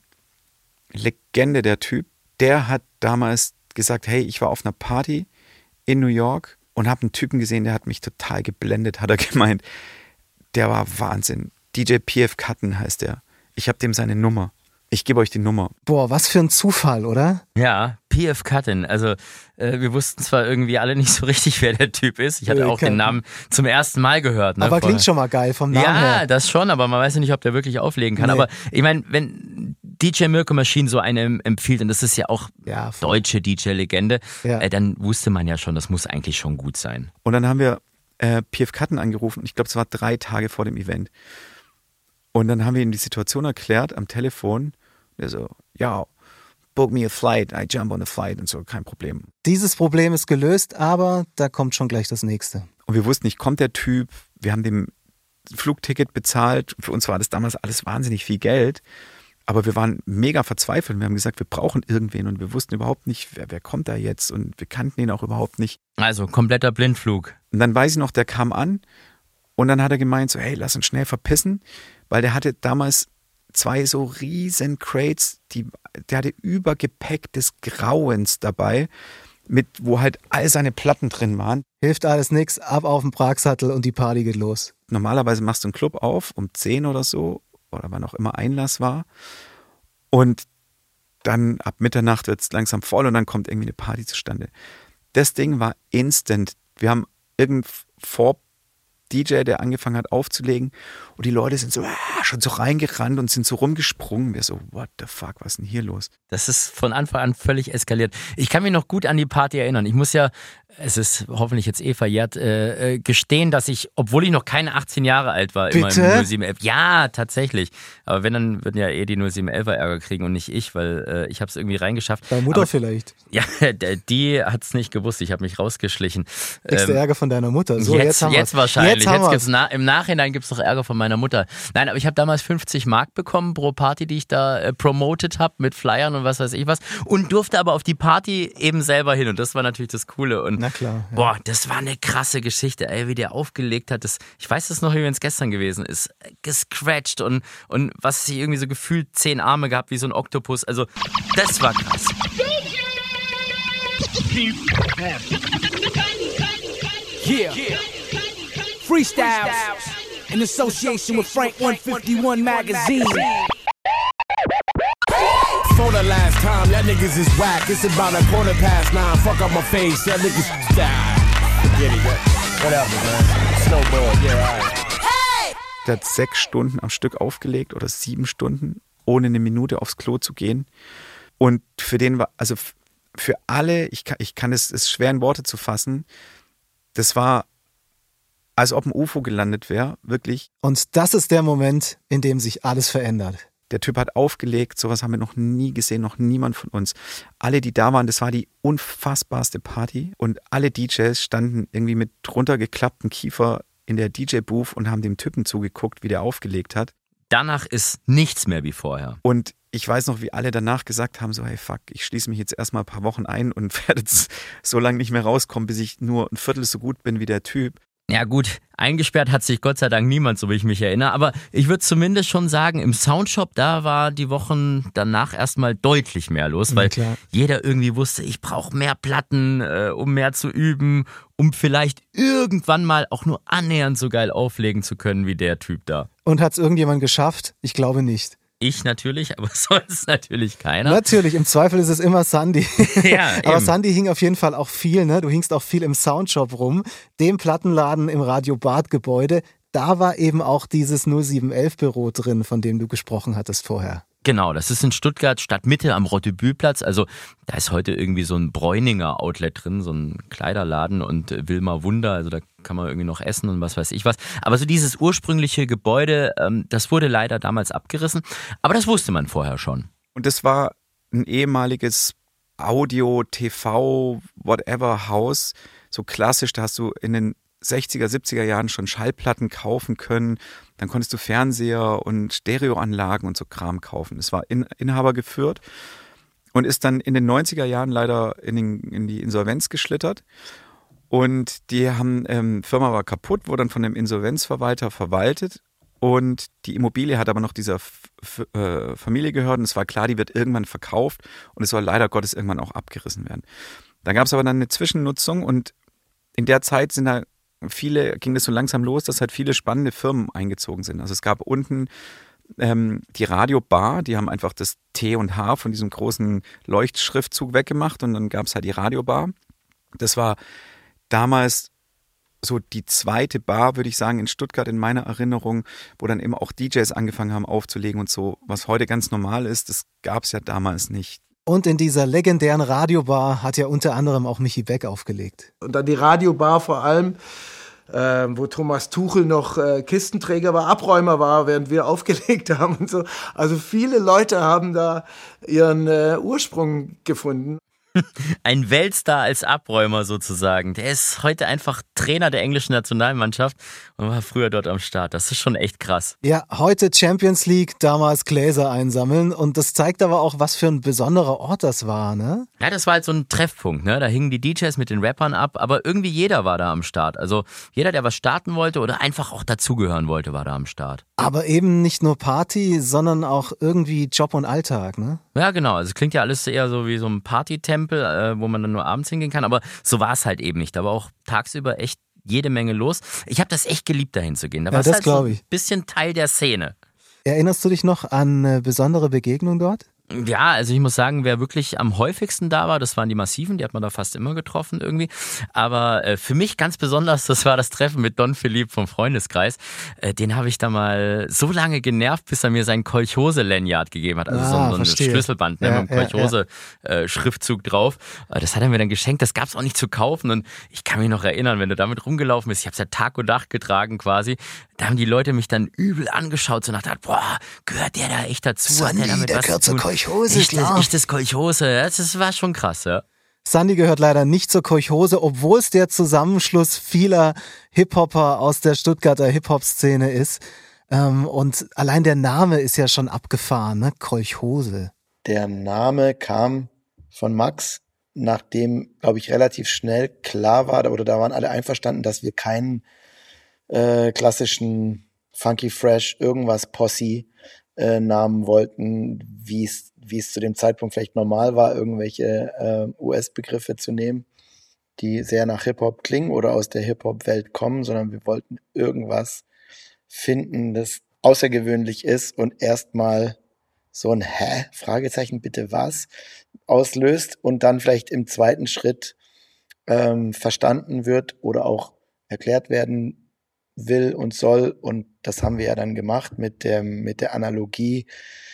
U: Legende der Typ, der hat damals gesagt, hey, ich war auf einer Party in New York und habe einen Typen gesehen, der hat mich total geblendet, hat er gemeint. Der war Wahnsinn. D J P F Cutton heißt der. Ich habe dem seine Nummer. Ich gebe euch die Nummer.
D: Boah, was für ein Zufall, oder?
C: Ja, P F Cutton. Also äh, wir wussten zwar irgendwie alle nicht so richtig, wer der Typ ist. Ich hatte auch den Namen zum ersten Mal gehört. Ne,
D: aber
C: vorher.
D: Klingt schon mal geil vom Namen
C: ja,
D: her.
C: Ja, das schon, aber man weiß ja nicht, ob der wirklich auflegen kann. Nee. Aber ich meine, wenn D J Mirko Machine so eine empfiehlt, und das ist ja auch ja, deutsche D J-Legende, ja. äh, dann wusste man ja schon, das muss eigentlich schon gut sein.
U: Und dann haben wir äh, P F Cutton angerufen. Ich glaube, es war drei Tage vor dem Event. Und dann haben wir ihm die Situation erklärt am Telefon. Der so, ja, book me a flight, I jump on a flight und so, kein Problem.
D: Dieses Problem ist gelöst, aber da kommt schon gleich das nächste.
U: Und wir wussten nicht, kommt der Typ, wir haben dem Flugticket bezahlt. Für uns war das damals alles wahnsinnig viel Geld. Aber wir waren mega verzweifelt. Wir haben gesagt, wir brauchen irgendwen und wir wussten überhaupt nicht, wer, wer kommt da jetzt und wir kannten ihn auch überhaupt nicht.
C: Also kompletter Blindflug.
U: Und dann weiß ich noch, der kam an und dann hat er gemeint so, hey, lass uns schnell verpissen, weil der hatte damals zwei so riesen Crates, die, der hatte Übergepäck des Grauens dabei, mit, wo halt all seine Platten drin waren.
D: Hilft alles nix, ab auf den Pragsattel und die Party geht los.
U: Normalerweise machst du einen Club auf um zehn oder so, oder wann auch immer Einlass war. Und dann ab Mitternacht wird es langsam voll und dann kommt irgendwie eine Party zustande. Das Ding war instant. Wir haben irgendeinen Vor-D J, der angefangen hat aufzulegen und die Leute sind so ah, schon so reingerannt und sind so rumgesprungen. Wir so, what the fuck, was ist denn hier los?
C: Das ist von Anfang an völlig eskaliert. Ich kann mich noch gut an die Party erinnern. Ich muss ja, es ist hoffentlich jetzt eh verjährt, äh, gestehen, dass ich, obwohl ich noch keine achtzehn Jahre alt war, immer
D: Bitte?
C: im null sieben elf. Ja, tatsächlich. Aber wenn, dann würden ja eh die null sieben elfer Ärger kriegen und nicht ich, weil äh, ich habe es irgendwie reingeschafft.
D: Deine Mutter
C: Aber,
D: vielleicht.
C: Ja, die hat es nicht gewusst. Ich habe mich rausgeschlichen.
D: Kriegst du
C: Ähm,
D: Ärger von deiner Mutter? So,
C: jetzt,
D: jetzt, haben
C: jetzt
D: wir's.
C: wahrscheinlich.
D: Jetzt haben
C: Jetzt
D: wir's.
C: gibt's na, Im Nachhinein gibt es doch Ärger von meiner Mutter. Nein, aber ich habe damals fünfzig Mark bekommen pro Party, die ich da äh, promotet habe mit Flyern und was weiß ich was. Und durfte aber auf die Party eben selber hin. Und das war natürlich das Coole. Und
D: Na klar. Ja.
C: boah, das war eine krasse Geschichte, ey, wie der aufgelegt hat. Das, ich weiß das noch, wie wenn es gestern gewesen ist. Gescratcht und, und was sie irgendwie so gefühlt zehn Arme gehabt, wie so ein Oktopus. Also, das war krass.
E: Yeah. Freestyles in association with Frank one fifty-one Magazine.
H: For the last time, y'all niggas is whack. It's about a quarter past nine. Fuck up my face, y'all niggas die. Forget it, whatever, man. Snowball, yeah, alright.
U: Der hat sechs Stunden am Stück aufgelegt oder sieben Stunden, ohne eine Minute aufs Klo zu gehen. Und für den war, also für alle, ich kann, ich kann es, es ist schwer in Worte zu fassen, das war, als ob ein U F O gelandet wäre, wirklich.
D: Und das ist der Moment, in dem sich alles verändert.
U: Der Typ hat aufgelegt, sowas haben wir noch nie gesehen, noch niemand von uns. Alle, die da waren, das war die unfassbarste Party und alle D Js standen irgendwie mit runtergeklapptem Kiefer in der D J-Booth und haben dem Typen zugeguckt, wie der aufgelegt hat.
C: Danach ist nichts mehr wie vorher.
U: Und ich weiß noch, wie alle danach gesagt haben, so hey fuck, ich schließe mich jetzt erstmal ein paar Wochen ein und werde jetzt so lange nicht mehr rauskommen, bis ich nur ein Viertel so gut bin wie der Typ.
C: Ja gut, eingesperrt hat sich Gott sei Dank niemand, so wie ich mich erinnere. Aber ich würde zumindest schon sagen, im Soundshop, da war die Wochen danach erstmal deutlich mehr los, weil
D: klar.
C: jeder irgendwie wusste, ich brauche mehr Platten, äh, um mehr zu üben, um vielleicht irgendwann mal auch nur annähernd so geil auflegen zu können wie der Typ da.
D: Und hat es irgendjemand geschafft? Ich glaube nicht.
C: Ich natürlich, aber sonst natürlich keiner.
D: Natürlich, im Zweifel ist es immer Sandy.
C: Ja,
D: aber
C: eben.
D: Sandy hing auf jeden Fall auch viel, ne? Du hingst auch viel im Soundshop rum, dem Plattenladen im Radio Bad Gebäude. Da war eben auch dieses null sieben elf Büro drin, von dem du gesprochen hattest vorher.
C: Genau, das ist in Stuttgart Stadtmitte am Rottebühlplatz. Also da ist heute irgendwie so ein Bräuninger Outlet drin, so ein Kleiderladen und äh, Wilma Wunder. Also da kann man irgendwie noch essen und was weiß ich was. Aber so dieses ursprüngliche Gebäude, ähm, das wurde leider damals abgerissen. Aber das wusste man vorher schon.
U: Und das war ein ehemaliges Audio, T V, whatever Haus. So klassisch, da hast du in den sechziger, siebziger Jahren schon Schallplatten kaufen können. Dann konntest du Fernseher und Stereoanlagen und so Kram kaufen. Es war in, Inhaber geführt und ist dann in den neunziger Jahren leider in, den, in die Insolvenz geschlittert. Und die haben, ähm, Firma war kaputt, wurde dann von dem Insolvenzverwalter verwaltet. Und die Immobilie hat aber noch dieser F- F- äh, Familie gehört. Und es war klar, die wird irgendwann verkauft. Und es soll leider Gottes irgendwann auch abgerissen werden. Da gab es aber dann eine Zwischennutzung. Und in der Zeit sind da viele, ging das so langsam los, dass halt viele spannende Firmen eingezogen sind. Also es gab unten ähm, die Radiobar, die haben einfach das T und H von diesem großen Leuchtschriftzug weggemacht und dann gab es halt die Radiobar. Das war damals so die zweite Bar, würde ich sagen, in Stuttgart in meiner Erinnerung, wo dann eben auch D Js angefangen haben aufzulegen und so, was heute ganz normal ist, das gab es ja damals nicht.
D: Und in dieser legendären Radiobar hat ja unter anderem auch Michi Beck aufgelegt.
R: Und dann die Radiobar vor allem, äh, wo Thomas Tuchel noch äh, Kistenträger war, Abräumer war, während wir aufgelegt haben und so. Also viele Leute haben da ihren äh, Ursprung gefunden.
C: Ein Weltstar als Abräumer sozusagen. Der ist heute einfach Trainer der englischen Nationalmannschaft und war früher dort am Start. Das ist schon echt krass.
D: Ja, heute Champions League, damals Gläser einsammeln. Und das zeigt aber auch, was für ein besonderer Ort das war, ne?
C: Ja, das war halt so ein Treffpunkt, ne? Da hingen die D Js mit den Rappern ab, aber irgendwie jeder war da am Start. Also jeder, der was starten wollte oder einfach auch dazugehören wollte, war da am Start.
D: Aber eben nicht nur Party, sondern auch irgendwie Job und Alltag, ne?
C: Ja, genau. Also es klingt ja alles eher so wie so ein Partytempel, äh, wo man dann nur abends hingehen kann. Aber so war es halt eben nicht. Da war auch tagsüber echt jede Menge los. Ich habe das echt geliebt, dahin zu gehen. Da
D: Ja,
C: war
D: das
C: halt so
D: glaub
C: ein
D: ich.
C: bisschen Teil der Szene.
D: Erinnerst du dich noch an eine besondere Begegnung dort?
C: Ja, also ich muss sagen, wer wirklich am häufigsten da war, das waren die Massiven, die hat man da fast immer getroffen irgendwie. Aber äh, für mich ganz besonders, das war das Treffen mit Don Philipp vom Freundeskreis. Äh, den habe ich da mal so lange genervt, bis er mir sein Kolchose-Lanyard gegeben hat. Also
D: Ah,
C: so, ein- so ein
D: verstehe.
C: Schlüsselband ne,
D: Ja,
C: mit einem
D: ja,
C: Kolchose-Schriftzug drauf. Äh, das hat er mir dann geschenkt, das gab's auch nicht zu kaufen. Und ich kann mich noch erinnern, wenn du damit rumgelaufen bist, ich habe es ja Tag und Nacht getragen quasi, da haben die Leute mich dann übel angeschaut, so nach der Art, boah, gehört der da echt dazu? Hat der damit
D: der
C: was
D: gehört
C: zu
D: zur
C: tun?
D: Kolchose,
C: Ich,
D: klar.
C: ich das Kolchose, das, das war schon krass, ja.
D: Sandy gehört leider nicht zur Kolchose, obwohl es der Zusammenschluss vieler Hip-Hopper aus der Stuttgarter Hip-Hop-Szene ist. Ähm, und allein der Name ist ja schon abgefahren, ne? Kolchose.
G: Der Name kam von Max, nachdem, glaube ich, relativ schnell klar war, oder da waren alle einverstanden, dass wir keinen äh, klassischen Funky Fresh irgendwas Posse äh, Namen wollten, wie es wie es zu dem Zeitpunkt vielleicht normal war, irgendwelche äh, U S-Begriffe zu nehmen, die sehr nach Hip-Hop klingen oder aus der Hip-Hop-Welt kommen, sondern wir wollten irgendwas finden, das außergewöhnlich ist und erstmal so ein Hä? Fragezeichen, bitte was? Auslöst und dann vielleicht im zweiten Schritt ähm, verstanden wird oder auch erklärt werden will und soll. Und das haben wir ja dann gemacht mit dem, mit der Analogie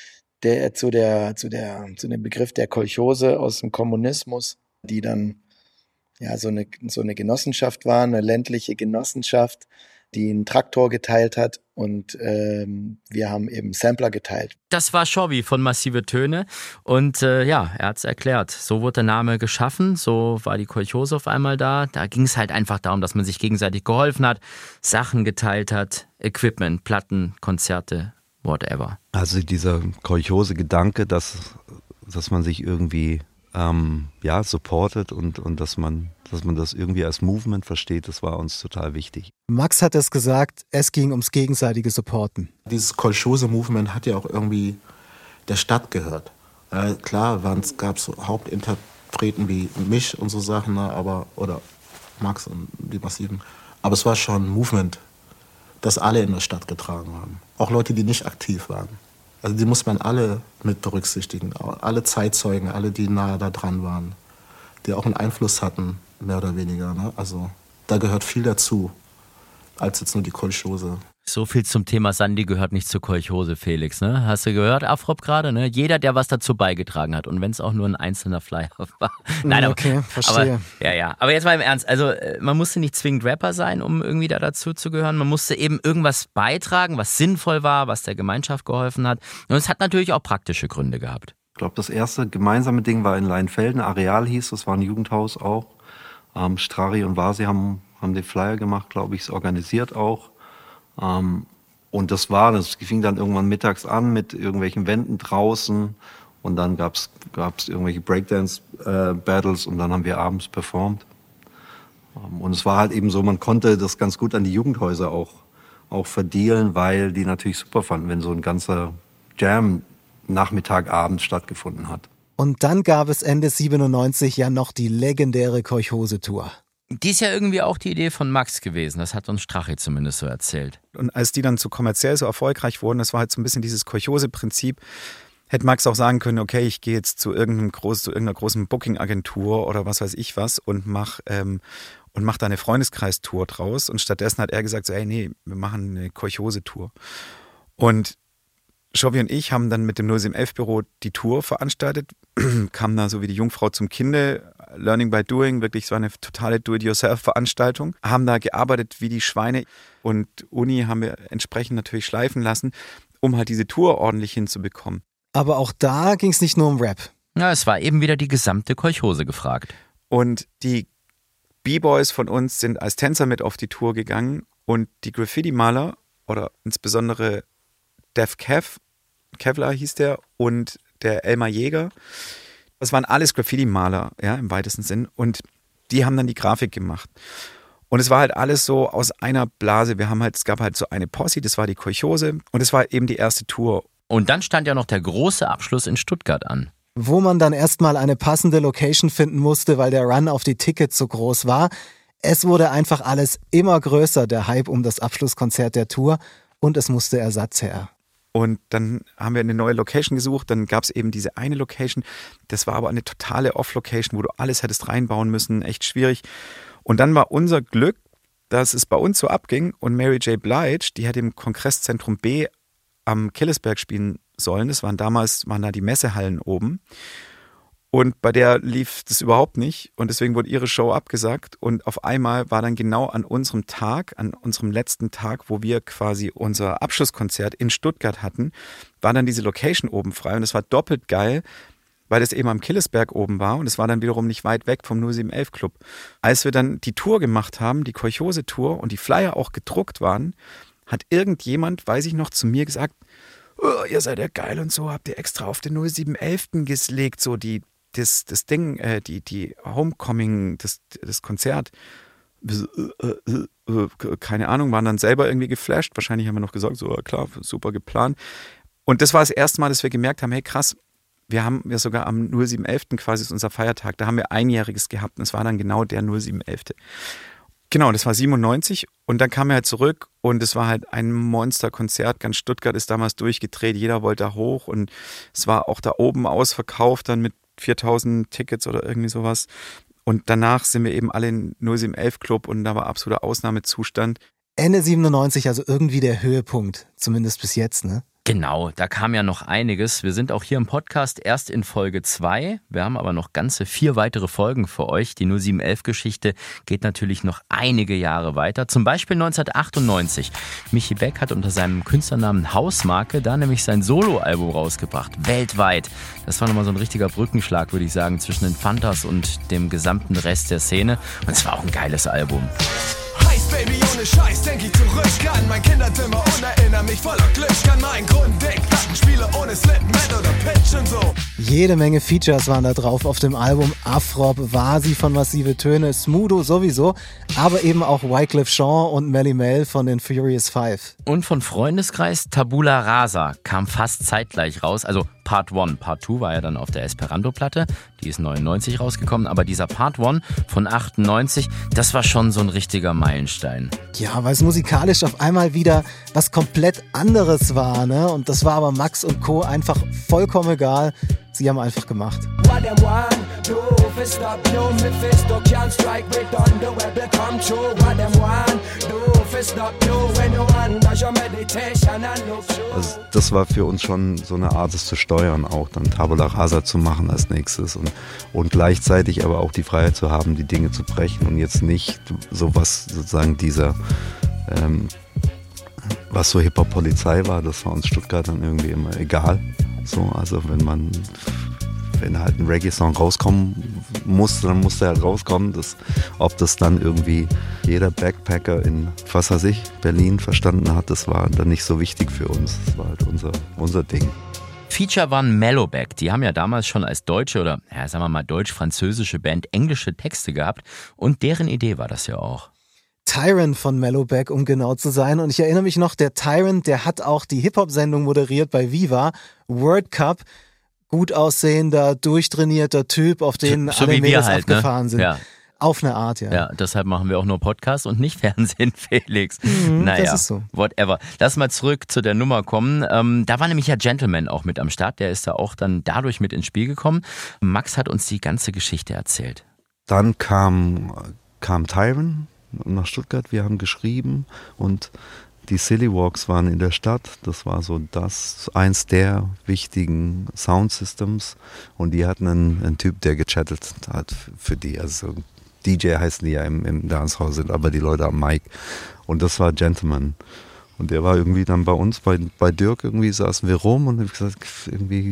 G: der, zu der, zu der, zu dem Begriff der Kolchose aus dem Kommunismus, die dann ja so eine, so eine Genossenschaft war, eine ländliche Genossenschaft, die einen Traktor geteilt hat und ähm, wir haben eben Sampler geteilt.
C: Das war Shovi von Massive Töne und äh, ja, er hat's erklärt. So wurde der Name geschaffen, so war die Kolchose auf einmal da. Da ging es halt einfach darum, dass man sich gegenseitig geholfen hat, Sachen geteilt hat, Equipment, Platten, Konzerte, whatever.
T: Also dieser Kolchose-Gedanke, dass, dass man sich irgendwie ähm, ja, supportet und, und dass man, dass man das irgendwie als Movement versteht, das war uns total wichtig.
D: Max hat es gesagt, es ging ums gegenseitige Supporten.
I: Dieses Kolchose-Movement hat ja auch irgendwie der Stadt gehört. Äh, klar gab es Hauptinterpreten wie mich und so Sachen, ne, aber, oder Max und die Massiven. Aber es war schon ein Movement, das alle in der Stadt getragen haben. Auch Leute, die nicht aktiv waren. Also die muss man alle mit berücksichtigen. Alle Zeitzeugen, alle, die nahe da dran waren. Die auch einen Einfluss hatten, mehr oder weniger. Ne? Also da gehört viel dazu, als jetzt nur die Kolchose.
C: So viel zum Thema Sandy gehört nicht zur Kolchose, Felix, ne? Hast du gehört, Afrop gerade, ne? Jeder, der was dazu beigetragen hat und wenn es auch nur ein einzelner Flyer war. Nein, aber,
D: okay, verstehe.
C: Aber, ja, ja. Aber jetzt mal im Ernst, also man musste nicht zwingend Rapper sein, um irgendwie da dazu zu gehören. Man musste eben irgendwas beitragen, was sinnvoll war, was der Gemeinschaft geholfen hat. Und es hat natürlich auch praktische Gründe gehabt.
J: Ich glaube, das erste gemeinsame Ding war in Leinfelden, Areal hieß, das war ein Jugendhaus auch. Ähm, Strari und Vasi haben, haben den Flyer gemacht, glaube ich, es organisiert auch. Ähm, und das war, das fing dann irgendwann mittags an mit irgendwelchen Wänden draußen und dann gab's gab's irgendwelche Breakdance-Battles äh, und dann haben wir abends performt. Ähm, und es war halt eben so, man konnte das ganz gut an die Jugendhäuser auch, auch verdealen, weil die natürlich super fanden, wenn so ein ganzer Jam Nachmittag, Abend stattgefunden hat.
D: Und dann gab es Ende siebenundneunzig ja noch die legendäre Kolchose-Tour.
C: Die ist ja irgendwie auch die Idee von Max gewesen. Das hat uns Strache zumindest so erzählt.
U: Und als die dann so kommerziell so erfolgreich wurden, das war halt so ein bisschen dieses Kolchose-Prinzip, hätte Max auch sagen können, okay, ich gehe jetzt zu, irgendeinem groß, zu irgendeiner großen Booking-Agentur oder was weiß ich was und mach, ähm, und mach da eine Freundeskreistour draus. Und stattdessen hat er gesagt, so, ey, nee, wir machen eine Kolchose-Tour. Und Shovi und ich haben dann mit dem null sieben elf Büro die Tour veranstaltet, kamen da so wie die Jungfrau zum Kinde, Learning by Doing, wirklich so eine totale Do-it-yourself-Veranstaltung, haben da gearbeitet wie die Schweine und Uni haben wir entsprechend natürlich schleifen lassen, um halt diese Tour ordentlich hinzubekommen.
D: Aber auch da ging es nicht nur um Rap.
C: Ja, es war eben wieder die gesamte Kolchose gefragt.
U: Und die B-Boys von uns sind als Tänzer mit auf die Tour gegangen und die Graffiti-Maler oder insbesondere Def Kev, Kevlar hieß der, und der Elmar Jäger, das waren alles Graffiti-Maler, ja, im weitesten Sinn, und die haben dann die Grafik gemacht. Und es war halt alles so aus einer Blase. Wir haben halt, es gab halt so eine Posse, das war die Kolchose und es war eben die erste Tour.
C: Und dann stand ja noch der große Abschluss in Stuttgart an.
D: Wo man dann erstmal eine passende Location finden musste, weil der Run auf die Tickets so groß war. Es wurde einfach alles immer größer, der Hype um das Abschlusskonzert der Tour, und es musste Ersatz her.
U: Und dann haben wir eine neue Location gesucht, dann gab es eben diese eine Location, das war aber eine totale Off-Location, wo du alles hättest reinbauen müssen, echt schwierig. Und dann war unser Glück, dass es bei uns so abging und Mary J. Blige, die hätte im Kongresszentrum B am Killesberg spielen sollen. Das waren damals, waren da die Messehallen oben. Und bei der lief das überhaupt nicht und deswegen wurde ihre Show abgesagt und auf einmal war dann genau an unserem Tag, an unserem letzten Tag, wo wir quasi unser Abschlusskonzert in Stuttgart hatten, war dann diese Location oben frei und es war doppelt geil, weil das eben am Killesberg oben war und es war dann wiederum nicht weit weg vom null sieben elf Club. Als wir dann die Tour gemacht haben, die Kolchose-Tour und die Flyer auch gedruckt waren, hat irgendjemand, weiß ich noch, zu mir gesagt, oh, ihr seid ja geil und so, habt ihr extra auf den null sieben elf gelegt, so die Das, das Ding, äh, die, die Homecoming, das, das Konzert, keine Ahnung, waren dann selber irgendwie geflasht. Wahrscheinlich haben wir noch gesagt, so klar, super geplant. Und das war das erste Mal, dass wir gemerkt haben, hey krass, wir haben ja sogar am null sieben elf quasi ist unser Feiertag, da haben wir Einjähriges gehabt und es war dann genau der null sieben elf. Genau, das war siebenundneunzig und dann kam er halt zurück und es war halt ein Monsterkonzert. Ganz Stuttgart ist damals durchgedreht, jeder wollte da hoch und es war auch da oben ausverkauft dann mit viertausend Tickets oder irgendwie sowas. Und danach sind wir eben alle in null sieben elf Club und da war absoluter Ausnahmezustand.
D: Ende siebenundneunzig, also irgendwie der Höhepunkt, zumindest bis jetzt, ne?
C: Genau, da kam ja noch einiges. Wir sind auch hier im Podcast erst in Folge zwei. Wir haben aber noch ganze vier weitere Folgen für euch. Die null sieben elf Geschichte geht natürlich noch einige Jahre weiter. Zum Beispiel neunzehnhundertachtundneunzig. Michi Beck hat unter seinem Künstlernamen Hausmarke da nämlich sein Soloalbum rausgebracht. Weltweit. Das war nochmal so ein richtiger Brückenschlag, würde ich sagen, zwischen den Fantas und dem gesamten Rest der Szene. Und es war auch ein geiles Album.
P: Baby, ohne Scheiß denk ich zurück an mein Kinderzimmer und erinnere mich voller Glück an meinen Grunddick. Plattenspiele ohne Slipmat oder Pitch und so.
D: Jede Menge Features waren da drauf auf dem Album. Afrop, Vasi von Massive Töne, Smudo sowieso, aber eben auch Wyclef Jean und Melly Mel von den Furious Five.
C: Und von Freundeskreis Tabula Rasa kam fast zeitgleich raus, also Part eins. Part zwei war ja dann auf der Esperanto-Platte, die ist neunundneunzig rausgekommen, aber dieser Part eins von achtundneunzig, das war schon so ein richtiger Meilenstein.
D: Ja, weil es musikalisch auf einmal wieder was komplett anderes war, ne? Und das war aber Max und Co. einfach vollkommen egal. Sie haben einfach gemacht.
T: Also das war für uns schon so eine Art, es zu steuern, auch dann Tabula Rasa zu machen als nächstes und, und gleichzeitig aber auch die Freiheit zu haben, die Dinge zu brechen und jetzt nicht so was sozusagen dieser, ähm, was so Hip-Hop-Polizei war, das war uns Stuttgart dann irgendwie immer egal. So, also wenn man, wenn halt ein Reggae-Song rauskommen musste, dann musste er halt rauskommen. Das, ob das dann irgendwie jeder Backpacker in, was weiß ich, Berlin verstanden hat, das war dann nicht so wichtig für uns. Das war halt unser, unser Ding.
C: Feature waren Mellowback. Die haben ja damals schon als deutsche oder, ja, sagen wir mal, deutsch-französische Band englische Texte gehabt und deren Idee war das ja auch.
D: Tyrant von Mellowback, um genau zu sein. Und ich erinnere mich noch, der Tyrant, der hat auch die Hip-Hop-Sendung moderiert bei Viva, World Cup. Gut aussehender, durchtrainierter Typ, auf den
C: so, so
D: alle Mädels
C: halt,
D: abgefahren
C: ne?
D: sind.
C: Ja.
D: Auf eine Art, ja.
C: Ja, deshalb machen wir auch nur Podcast und nicht Fernsehen, Felix.
D: Mhm,
C: naja,
D: das ist so.
C: Whatever. Lass mal zurück zu der Nummer kommen. Ähm, da war nämlich ja Gentleman auch mit am Start. Der ist da auch dann dadurch mit ins Spiel gekommen. Max hat uns die ganze Geschichte erzählt.
T: Dann kam, kam Tyrant nach Stuttgart. Wir haben geschrieben und die Silly Walks waren in der Stadt. Das war so das, eins der wichtigen Soundsystems. Und die hatten einen, einen Typ, der gechattet hat für die. Also D J heißen die ja im, im Dancehall, sind aber die Leute am Mic. Und das war Gentleman. Und der war irgendwie dann bei uns, bei, bei Dirk irgendwie saßen wir rum und ich gesagt, irgendwie, hey,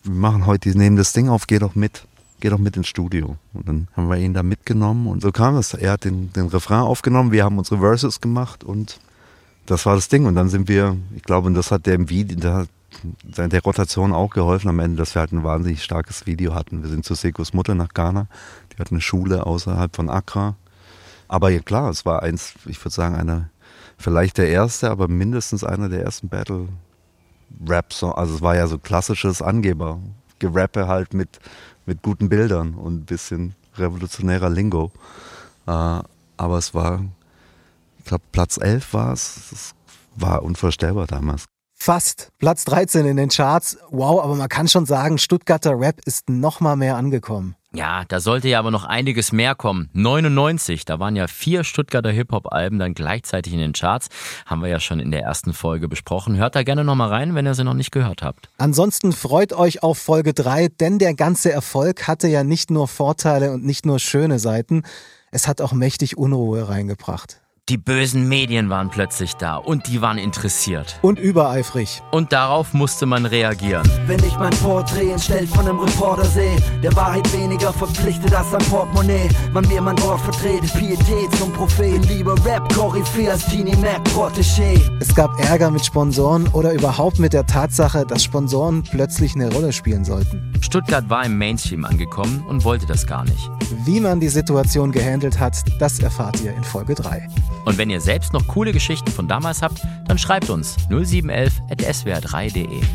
T: wir machen heute, die nehmen das Ding auf, geh doch mit. Geh doch mit ins Studio. Und dann haben wir ihn da mitgenommen und so kam es. Er hat den, den Refrain aufgenommen, wir haben unsere Verses gemacht und das war das Ding. Und dann sind wir, ich glaube, und das hat dem Video, der, der Rotation auch geholfen am Ende, dass wir halt ein wahnsinnig starkes Video hatten. Wir sind zu Sekos Mutter nach Ghana. Die hat eine Schule außerhalb von Accra. Aber ja klar, es war eins, ich würde sagen, einer, vielleicht der erste, aber mindestens einer der ersten Battle-Rap-Songs. Also es war ja so klassisches Angeber-Gerappe halt mit mit guten Bildern und ein bisschen revolutionärer Lingo. Äh, aber es war, ich glaube, Platz elf war es. Es war unvorstellbar damals.
D: Fast Platz dreizehn in den Charts. Wow, aber man kann schon sagen, Stuttgarter Rap ist noch mal mehr angekommen.
C: Ja, da sollte ja aber noch einiges mehr kommen. neunundneunzig, da waren ja vier Stuttgarter Hip-Hop-Alben dann gleichzeitig in den Charts. Haben wir ja schon in der ersten Folge besprochen. Hört da gerne noch mal rein, wenn ihr sie noch nicht gehört habt.
D: Ansonsten freut euch auf Folge drei, denn der ganze Erfolg hatte ja nicht nur Vorteile und nicht nur schöne Seiten. Es hat auch mächtig Unruhe reingebracht.
C: Die bösen Medien waren plötzlich da und die waren interessiert.
D: Und übereifrig.
C: Und darauf musste man reagieren.
N: Wenn ich mein Porträt entstellt von einem Reporter sehe, der Wahrheit weniger verpflichtet als ein Portemonnaie. Man mir mein Wort vertrete, Pietät zum Prophet. Lieber Rap-Koryphäe als Teenie Mac-Protégé.
D: Es gab Ärger mit Sponsoren oder überhaupt mit der Tatsache, dass Sponsoren plötzlich eine Rolle spielen sollten.
C: Stuttgart war im Mainstream angekommen und wollte das gar nicht.
D: Wie man die Situation gehandelt hat, das erfahrt ihr in Folge drei.
C: Und wenn ihr selbst noch coole Geschichten von damals habt, dann schreibt uns null sieben elf at s w r drei punkt d e.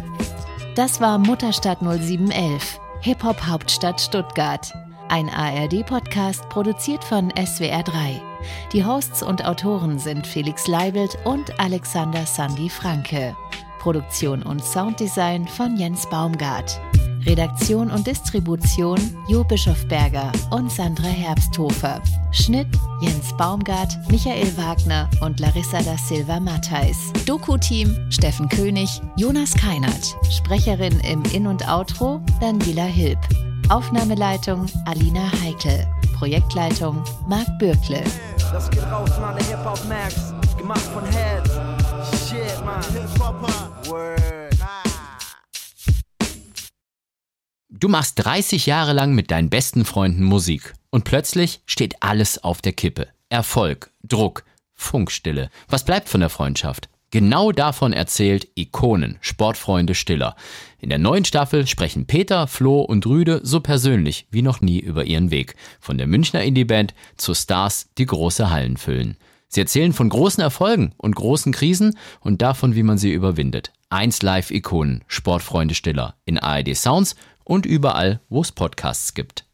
K: Das war Mutterstadt null sieben elf, Hip-Hop Hauptstadt Stuttgart. Ein A R D-Podcast produziert von S W R drei. Die Hosts und Autoren sind Felix Leibelt und Alexander Sandy Franke. Produktion und Sounddesign von Jens Baumgart. Redaktion und Distribution Jo Bischofberger und Sandra Herbsthofer. Schnitt Jens Baumgart, Michael Wagner und Larissa da Silva Matthijs. Doku-Team Steffen König, Jonas Keinert. Sprecherin im In- und Outro Daniela Hilb. Aufnahmeleitung Alina Heikel. Projektleitung Marc Bürkle.
N: Das geht raus an alle Hip-Hop-Max, gemacht von Heads. Shit, man. Hip-Hopper. Word.
C: Du machst dreißig Jahre lang mit deinen besten Freunden Musik und plötzlich steht alles auf der Kippe. Erfolg, Druck, Funkstille. Was bleibt von der Freundschaft? Genau davon erzählt Ikonen, Sportfreunde Stiller. In der neuen Staffel sprechen Peter, Flo und Rüde so persönlich wie noch nie über ihren Weg. Von der Münchner Indieband zu Stars, die große Hallen füllen. Sie erzählen von großen Erfolgen und großen Krisen und davon, wie man sie überwindet. eins Live Ikonen, Sportfreunde Stiller in A R D Sounds und überall, wo es Podcasts gibt.